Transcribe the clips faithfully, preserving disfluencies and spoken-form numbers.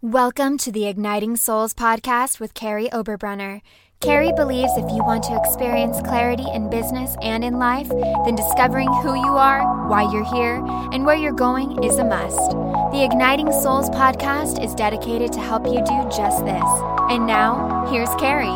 Welcome to the Igniting Souls podcast with Carrie Oberbrunner. Carrie believes if you want to experience clarity in business and in life, then discovering who you are, why you're here, and where you're going is a must. The Igniting Souls podcast is dedicated to help you do just this. And now, here's Carrie.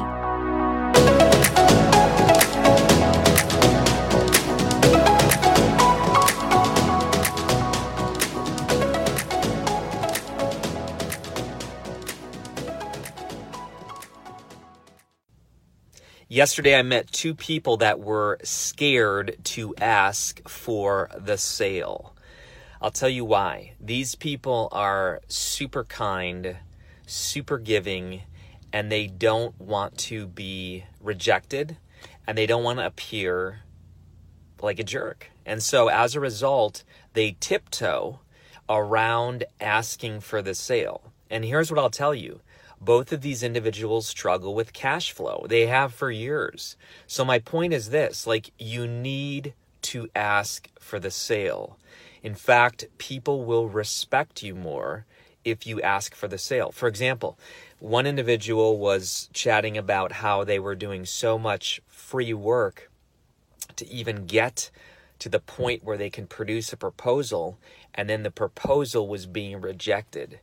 Yesterday, I met two people that were scared to ask for the sale. I'll tell you why. These people are super kind, super giving, and they don't want to be rejected, and they don't want to appear like a jerk. And so as a result, they tiptoe around asking for the sale. And here's what I'll tell you. Both of these individuals struggle with cash flow. They have for years. So my point is this, like, you need to ask for the sale. In fact, people will respect you more if you ask for the sale. For example, one individual was chatting about how they were doing so much free work to even get to the point where they can produce a proposal, and then the proposal was being rejected.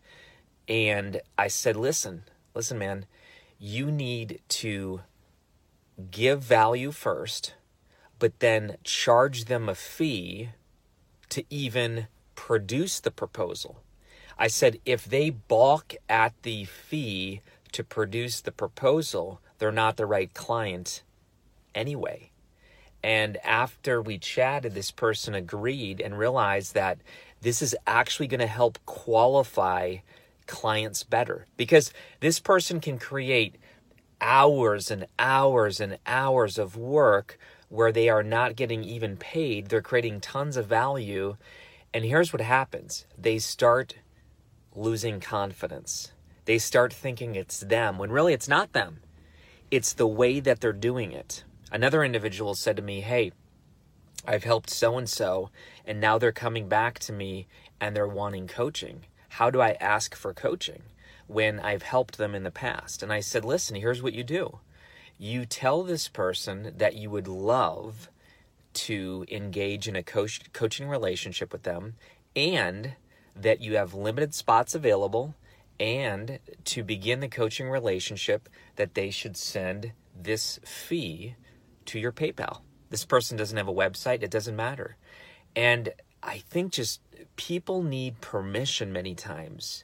And I said, listen, listen, man, you need to give value first, but then charge them a fee to even produce the proposal. I said, if they balk at the fee to produce the proposal, they're not the right client anyway. And after we chatted, this person agreed and realized that this is actually going to help qualify clients better, because this person can create hours and hours and hours of work where they are not getting even paid. They're creating tons of value. And here's what happens. They start losing confidence. They start thinking it's them when really it's not them. It's the way that they're doing it. Another individual said to me, hey, I've helped so-and-so, and now they're coming back to me and they're wanting coaching. How do I ask for coaching when I've helped them in the past? And I said, listen, here's what you do. You tell this person that you would love to engage in a coach, coaching relationship with them, and that you have limited spots available, and to begin the coaching relationship that they should send this fee to your PayPal. This person doesn't have a website. It doesn't matter. And I think just people need permission many times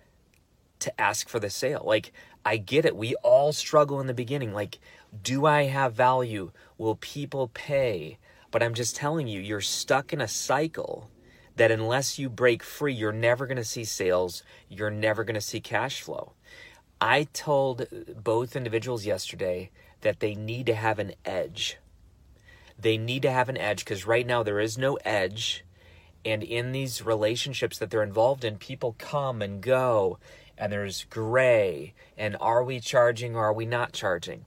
to ask for the sale. Like, I get it. We all struggle in the beginning. Like, do I have value? Will people pay? But I'm just telling you, you're stuck in a cycle that unless you break free, you're never going to see sales. You're never going to see cash flow. I told both individuals yesterday that they need to have an edge. They need to have an edge because right now there is no edge. And in these relationships that they're involved in, people come and go, and there's gray, and are we charging or are we not charging?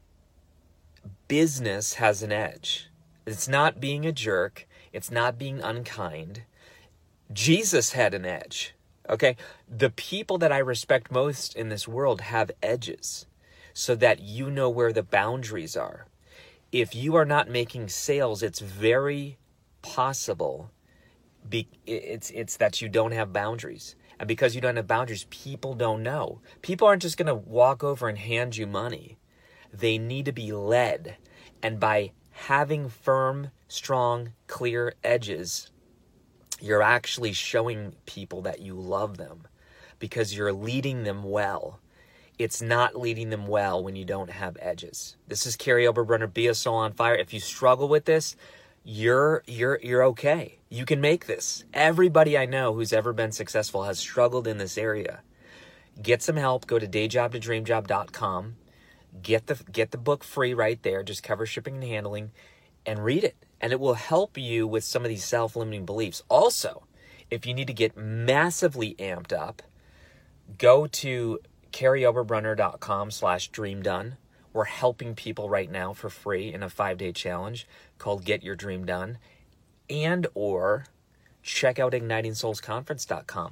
Business has an edge. It's not being a jerk. It's not being unkind. Jesus had an edge, okay? The people that I respect most in this world have edges so that you know where the boundaries are. If you are not making sales, it's very possible Be, it's it's that you don't have boundaries. And because you don't have boundaries, people don't know. People aren't just going to walk over and hand you money. They need to be led. And by having firm, strong, clear edges, you're actually showing people that you love them because you're leading them well. It's not leading them well when you don't have edges. This is Carrie Oberbrunner, Be a Soul on Fire. If you struggle with this, You're you're you're okay. You can make this. Everybody I know who's ever been successful has struggled in this area. Get some help. Go to day job to dream job dot com. Get the get the book free right there. Just cover shipping and handling, and read it. And it will help you with some of these self-limiting beliefs. Also, if you need to get massively amped up, go to carrie oberbrunner dot com slash dream done. We're helping people right now for free in a five-day challenge called Get Your Dream Done. And or check out igniting souls conference dot com.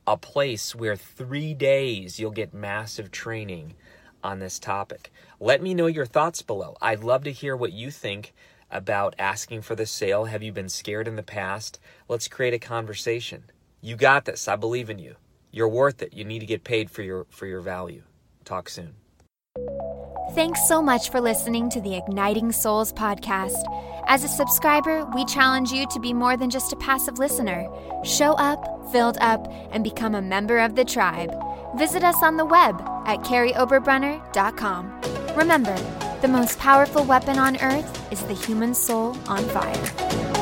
a place where three days you'll get massive training on this topic. Let me know your thoughts below. I'd love to hear what you think about asking for the sale. Have you been scared in the past? Let's create a conversation. You got this. I believe in you. You're worth it. You need to get paid for your for your value. Talk soon. Thanks so much for listening to the Igniting Souls podcast. As a subscriber, we challenge you to be more than just a passive listener. Show up, filled up, and become a member of the tribe. Visit us on the web at carrie oberbrunner dot com. Remember, the most powerful weapon on earth is the human soul on fire.